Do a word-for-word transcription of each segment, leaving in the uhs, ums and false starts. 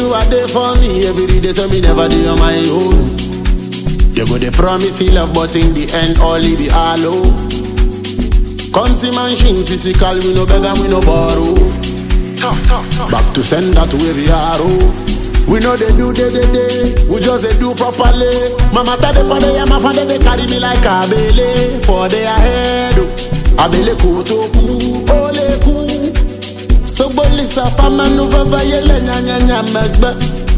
you are there for me every day, so me never do on my own. You go they promise you love, but in the end, all it be hollow. Come see machine physical, we no beg and we no borrow. Back to send that wavy arrow. We know they do, they, they, they. We just they do properly. Mama tell the father, yeah, my father, they carry me like a bele. For their head, a bele kuto ku, ole ku. So bolisa fama no vava yele nya nya nya magba.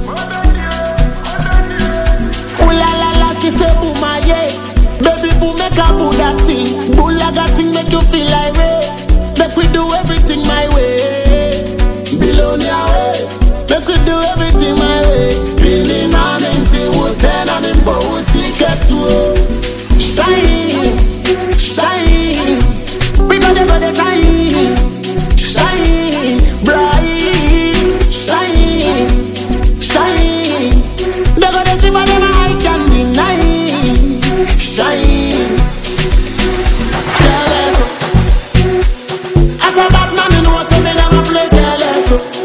Ooh la la la, she say boo my yeah. Baby boo make a boo that thing. Boo like that thing make you feel like rain. Make we do everything my way. Below your way. Make we do everything my way. Pini na menti woten and imbo usiket tu. Shine, shine. We got the body shine, shine, bright, shine, shine. They got the silver them I can't deny. Shine. Careless. As a bad man, you know say me never play careless.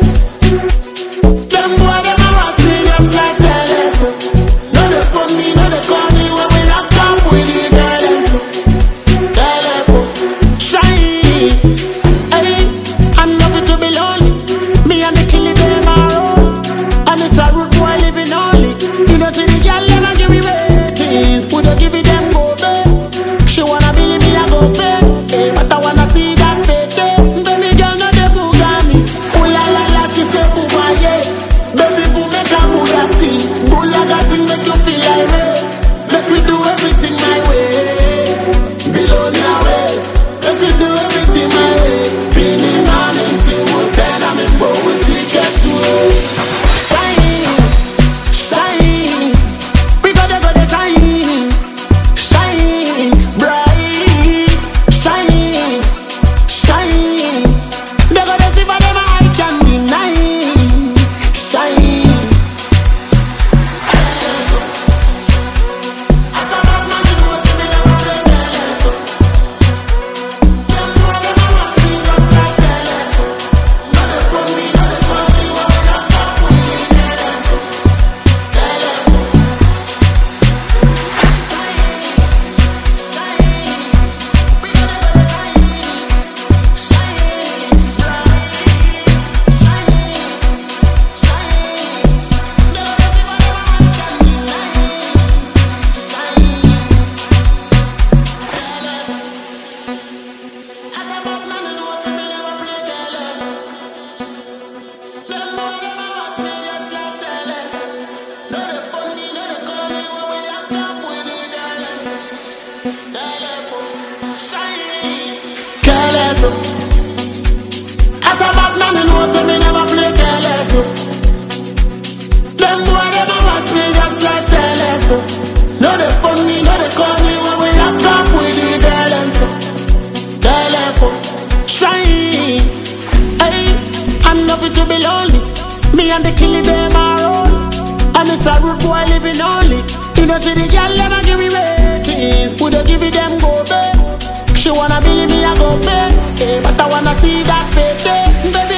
As a bad man, you know, so me never play careless. Them boy, them a watch me just like careless. No, they phone me, no, they call me when we lock up with the girl and so. Telephone, shine. Hey, I'm not fit to be lonely. Me and the killie, them are roll. And it's a rude boy living only. You know, see the girl, them a give me ratings. Would they give it them go, babe? She wanna believe me, I go pay. But I wanna see that baby. Baby,